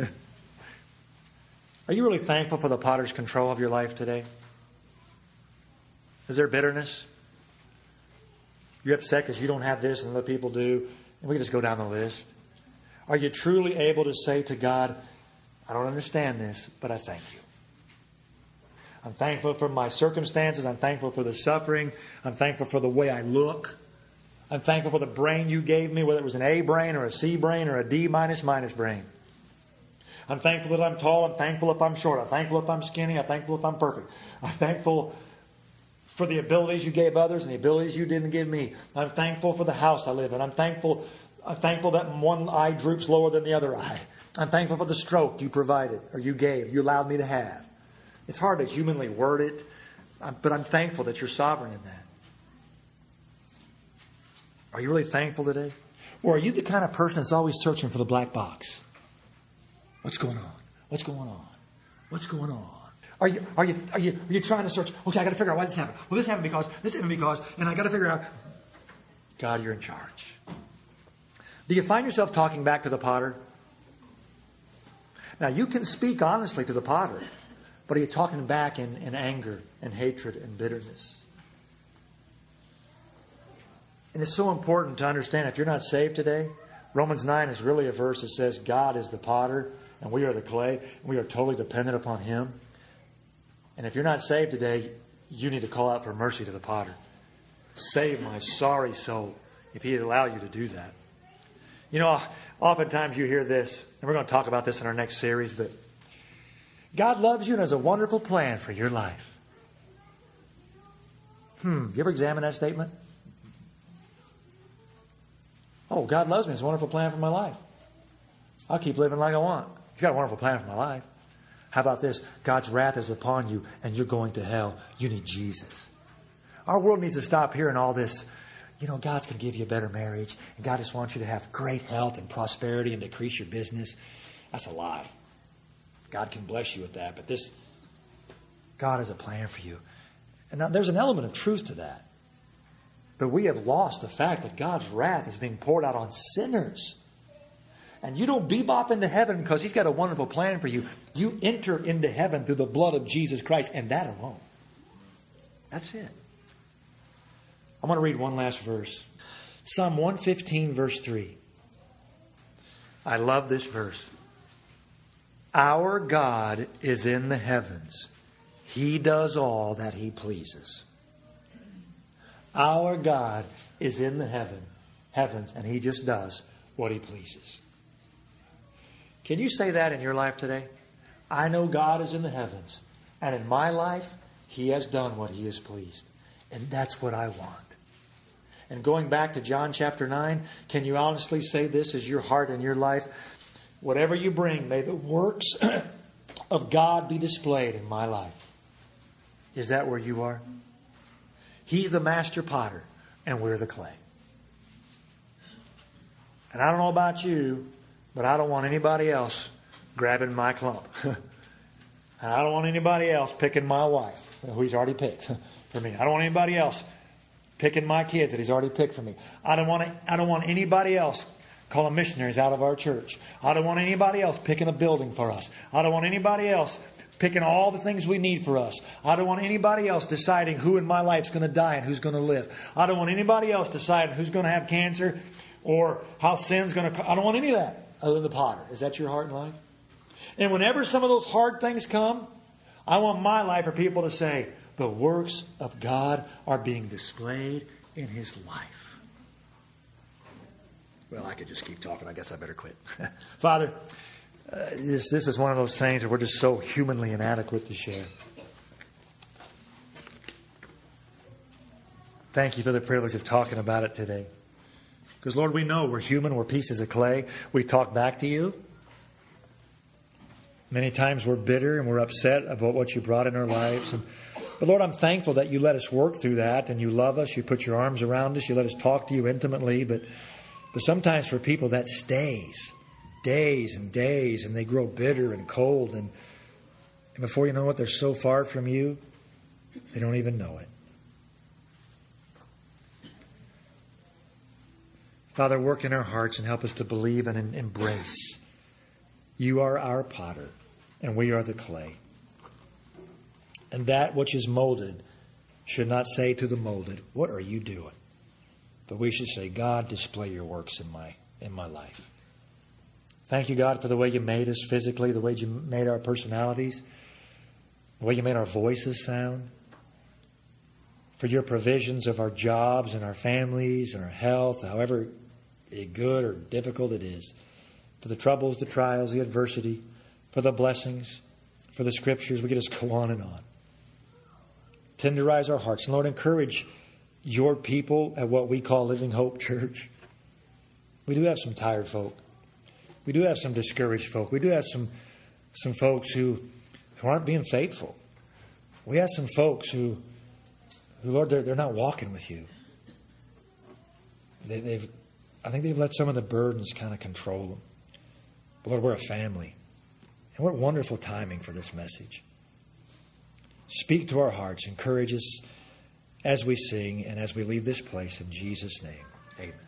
Are you really thankful for the potter's control of your life today? Is there bitterness? You're upset because you don't have this and other people do. And we can just go down the list. Are you truly able to say to God, I don't understand this, but I thank you. I'm thankful for my circumstances. I'm thankful for the suffering. I'm thankful for the way I look. I'm thankful for the brain you gave me, whether it was an A brain or a C brain or a D minus brain. I'm thankful that I'm tall. I'm thankful if I'm short. I'm thankful if I'm skinny. I'm thankful if I'm perfect. I'm thankful for the abilities you gave others and the abilities you didn't give me. I'm thankful for the house I live in. I'm thankful that one eye droops lower than the other eye. I'm thankful for the stroke you provided or you gave, you allowed me to have. It's hard to humanly word it, but I'm thankful that you're sovereign in that. Are you really thankful today? Or are you the kind of person that's always searching for the black box? What's going on? What's going on? What's going on? Are you trying to search? Okay, I got to figure out why this happened. Well, this happened because, and I got to figure out. God, you're in charge. Do you find yourself talking back to the potter? Now, you can speak honestly to the potter, but are you talking back in anger and hatred and bitterness? And it's so important to understand, if you're not saved today, Romans 9 is really a verse that says God is the potter and we are the clay, and we are totally dependent upon Him. And if you're not saved today, you need to call out for mercy to the potter. Save my sorry soul, if He'd allow you to do that. You know, oftentimes you hear this, and we're going to talk about this in our next series, but God loves you and has a wonderful plan for your life. You ever examine that statement? Oh, God loves me. It's a wonderful plan for my life. I'll keep living like I want. He's got a wonderful plan for my life. How about this? God's wrath is upon you and you're going to hell. You need Jesus. Our world needs to stop hearing all this. You know, God's going to give you a better marriage and God just wants you to have great health and prosperity and decrease your business. That's a lie. God can bless you with that, but God has a plan for you. And now there's an element of truth to that. But we have lost the fact that God's wrath is being poured out on sinners. And you don't bebop into heaven because He's got a wonderful plan for you. You enter into heaven through the blood of Jesus Christ, and that alone. That's it. I'm going to read one last verse. Psalm 115, verse 3. I love this verse. Our God is in the heavens. He does all that He pleases. Our God is in the heavens, and He just does what He pleases. Can you say that in your life today? I know God is in the heavens, and in my life, He has done what He has pleased. And that's what I want. And going back to John chapter 9, can you honestly say this is your heart and your life? Whatever you bring, may the works of God be displayed in my life. Is that where you are? He's the master potter, and we're the clay. And I don't know about you, but I don't want anybody else grabbing my clump. And I don't want anybody else picking my wife, who He's already picked for me. I don't want anybody else picking my kids that He's already picked for me. I don't want anybody else calling missionaries out of our church. I don't want anybody else picking a building for us. I don't want anybody else picking all the things we need for us. I don't want anybody else deciding who in my life is going to die and who's going to live. I don't want anybody else deciding who's going to have cancer or how sin's going to... I don't want any of that other than the potter. Is that your heart and life? And whenever some of those hard things come, I want my life for people to say, the works of God are being displayed in His life. Well, I could just keep talking. I guess I better quit. Father, this is one of those things that we're just so humanly inadequate to share. Thank you for the privilege of talking about it today. Because, Lord, we know we're human. We're pieces of clay. We talk back to you. Many times we're bitter and we're upset about what you brought in our lives. But, Lord, I'm thankful that you let us work through that and you love us. You put your arms around us. You let us talk to you intimately. But sometimes for people that stays days and days, and they grow bitter and cold. And before you know it, they're so far from you, they don't even know it. Father, work in our hearts and help us to believe and embrace. You are our potter, and we are the clay. And that which is molded should not say to the molded, what are you doing? But we should say, God, display your works in my life. Thank you, God, for the way you made us physically, the way you made our personalities, the way you made our voices sound, for your provisions of our jobs and our families and our health, however good or difficult it is, for the troubles, the trials, the adversity, for the blessings, for the Scriptures. We could just go on and on. Tenderize our hearts. And Lord, encourage your people at what we call Living Hope Church. We do have some tired folk. We do have some discouraged folk. We do have some folks who aren't being faithful. We have some folks who Lord, they're not walking with you. I think they've let some of the burdens kind of control them. But Lord, we're a family. And what wonderful timing for this message. Speak to our hearts. Encourage us as we sing and as we leave this place. In Jesus' name, amen.